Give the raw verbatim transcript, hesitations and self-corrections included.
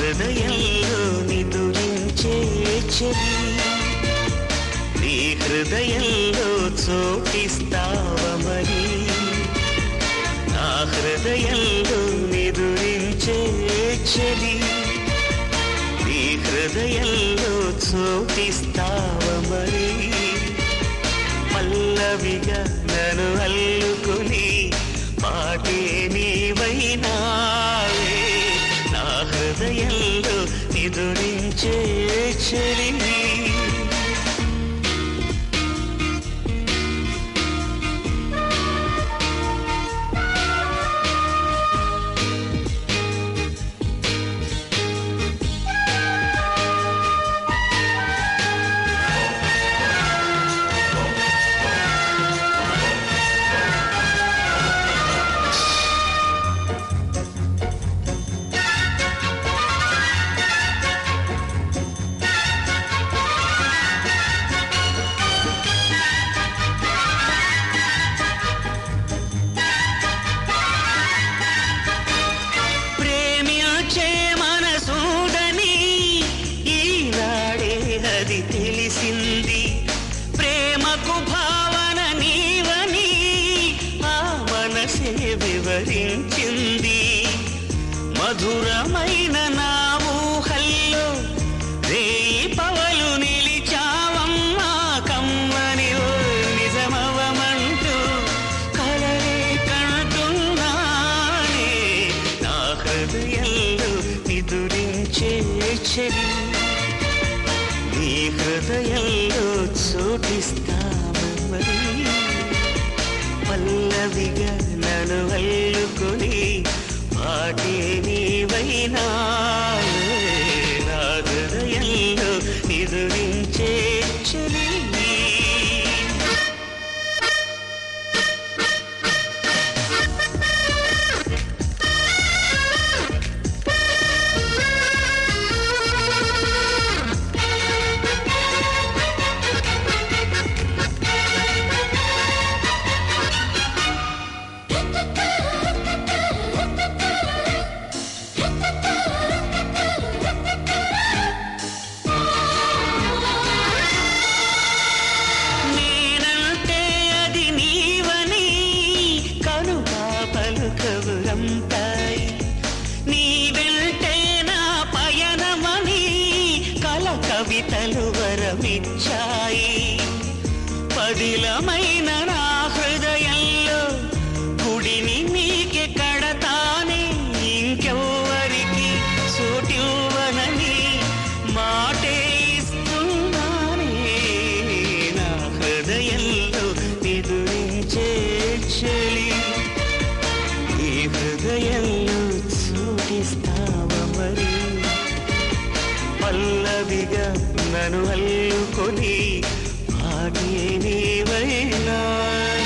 హృదయంలో నిదురించే చెలి నీ హృదయంలో చోటిస్తావ మరి నా హృదయంలో నిదురించే చెలి నీ హృదయంలో చోటిస్తావ మరి పల్లవిగా నన్ను అల్లుకొని పాటే నీవైనావే నా హృదయంలో నిదురించే చెలి తెలిసింది ప్రేమకు భావన నీవని ఆ మనసే వివరించింది మధురమైన నా ఊహల్లో రేయి పవలు నిలిచావమ్మా కమ్మని ఓ నిజమవమంటూ కలలే కంటున్నానే నా హృదయంలో నిదురించే చెలి నీ హృదయంలో చోటిస్తామని పల్లవిగా నన్ను అల్లుకొని పాటే నీవైనా నా హృదయంలో నిదురించే చెలి నీ వెంటే నా పయనమని కల కవితలు వరమిచ్చాయి పదిలమైన నా హృదయంలో గుడిని నీకే కడతానే ఇంకెవ్వరికి సోటివ్వనని మాటే ఇస్తున్నానే నా హృదయంలో నిదురించే చెలి హృదయంలో చోటిస్తావ మరి పల్లవిగా నన్ను అల్లుకొని పాటే నీవైనా